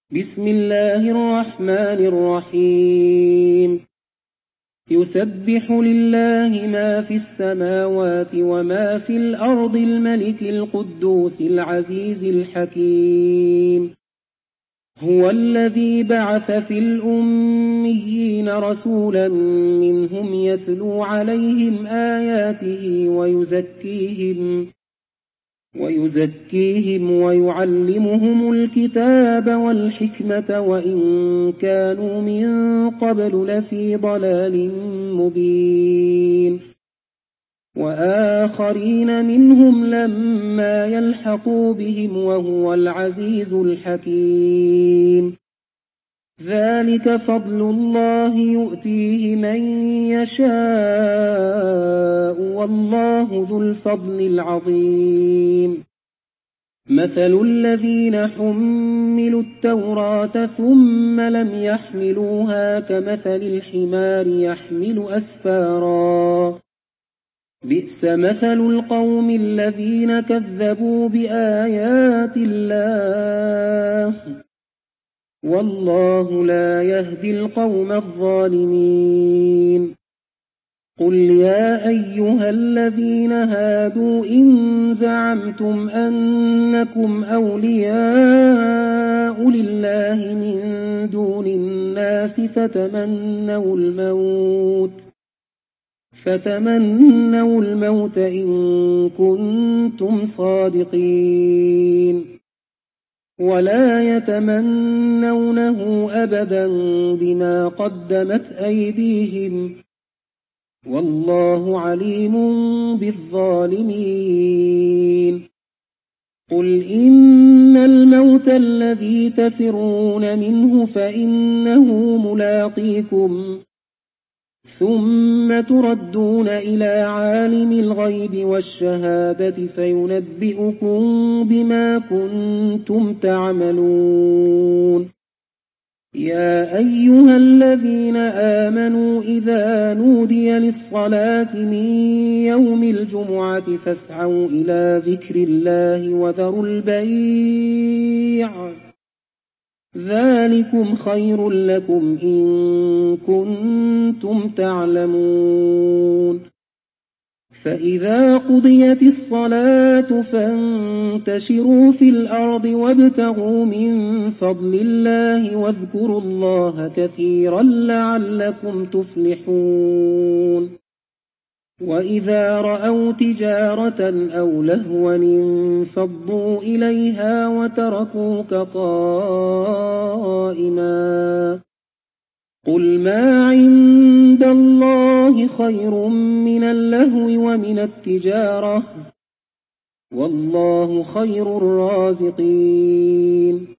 بسم الله الرحمن الرحيم يسبح لله ما في السماوات وما في الأرض الملك القدوس العزيز الحكيم هو الذي بعث في الأميين رسولا منهم يتلو عليهم آياته ويزكيهم ويعلمهم الكتاب والحكمة وإن كانوا من قبل لفي ضلال مبين وآخرين منهم لما يلحقوا بهم وهو العزيز الحكيم ذلك فضل الله يؤتيه من يشاء والله ذو الفضل العظيم مثل الذين حملوا التوراة ثم لم يحملوها كمثل الحمار يحمل أسفارا بئس مثل القوم الذين كذبوا بآيات الله والله لا يهدي القوم الظالمين قل يا أيها الذين هادوا إن زعمتم أنكم أولياء لله من دون الناس فتمنوا الموت إن كنتم صادقين ولا يتمنونه أبدا بما قدمت أيديهم والله عليم بالظالمين قل إن الموت الذي تفرون منه فإنه ملاقيكم ثم تردون إلى عالم الغيب والشهادة فينبئكم بما كنتم تعملون يا أيها الذين آمنوا إذا نودي للصلاة من يوم الجمعة فاسعوا إلى ذكر الله وذروا البيع ذلكم خير لكم إن كنتم تعلمون فإذا قضيت الصلاة فانتشروا في الأرض وابتغوا من فضل الله واذكروا الله كثيرا لعلكم تفلحون وإذا رأوا تجارة أو لهوا انفضوا إليها وتركوك قائما قل ما عند الله خير من اللهو ومن التجارة والله خير الرازقين